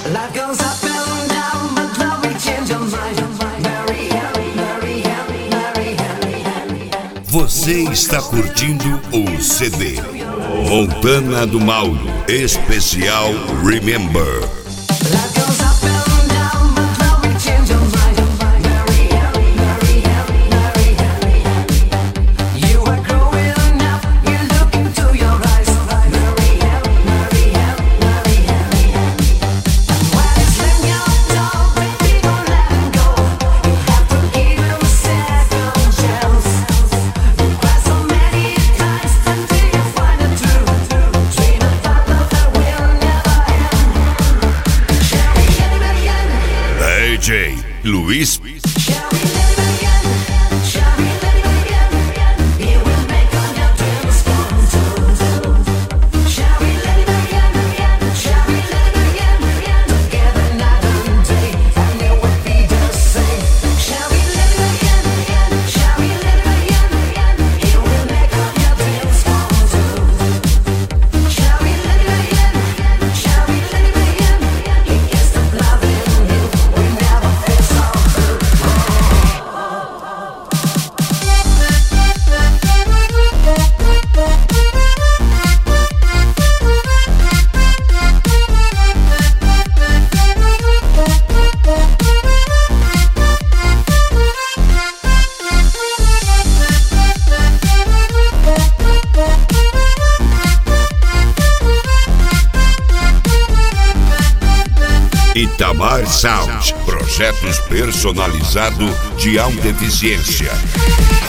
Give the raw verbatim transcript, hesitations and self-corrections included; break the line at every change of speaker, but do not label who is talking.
Life goes up and down, but love will change your mind. Mary, Harry, Mary, Harry, Mary, Harry, Harry.
Você está curtindo o C D Montana do Mauro Especial Remember.
Life goes up and down, but love will change your mind. Mary, Harry, Mary, Harry, Mary, Harry, Harry. You are growing up, you look into your eyes. Mary, Harry, Mary, Harry, Mary, Harry, Harry. When it's when you're done, baby, don't let him go. You have to give him a second chance. You cry so many times until you find the truth. Dream about love that will never end. Shall we let him again?
D J Luiz
Shall we let him again? Shall we let him again? He will make all your dreams come true. Shall we let him again? Shall we let him again? Together night and day, and it will be the same. Shall we let him again? Shall we let him again? He will make all your dreams come true. Shall we let him again? Shall we let him again? He gets the love in you. We never feel so blue.
Itamar Sound, projetos personalizados de alta eficiência.